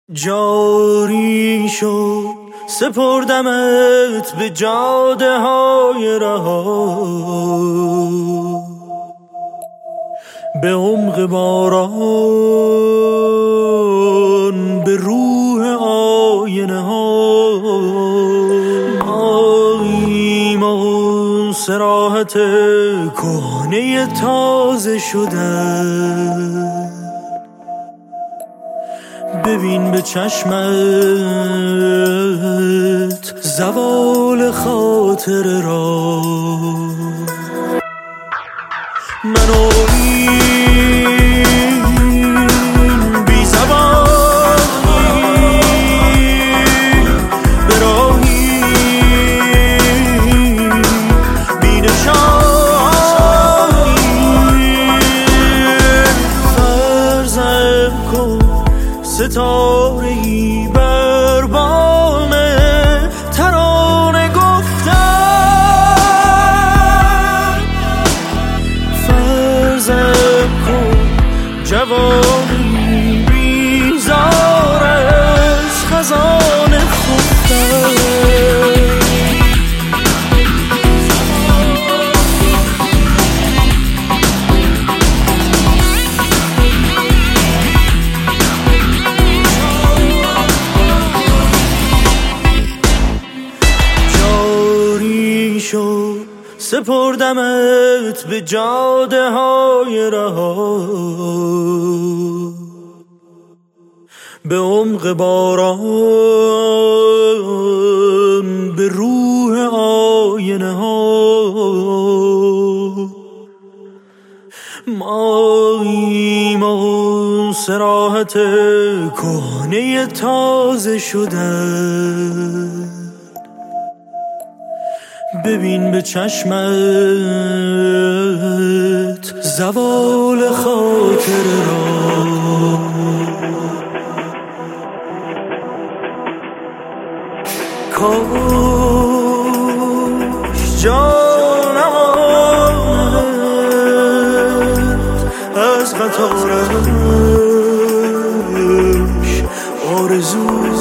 جاری شد سپردمت به جاده های رها، به عمق باران، به روح آینه ها. ماییم و صراحت کهنه تازه شده، ببین به چشمت زوال خاطر را. من و این بی زبانی به راهی بی نشانی، فرضم کن ستاره‌ای بر بام ترانه گفتن. فرضم کن جوانی بیزار از خزانه خفتن. سپردمت به جاده های رها، به عمق باران، به روح آینه ها. ماییم و صراحت کهنه تازه شده، ببین به چشمت زوال خاطر را. کاش جانمت از قطارش آرزو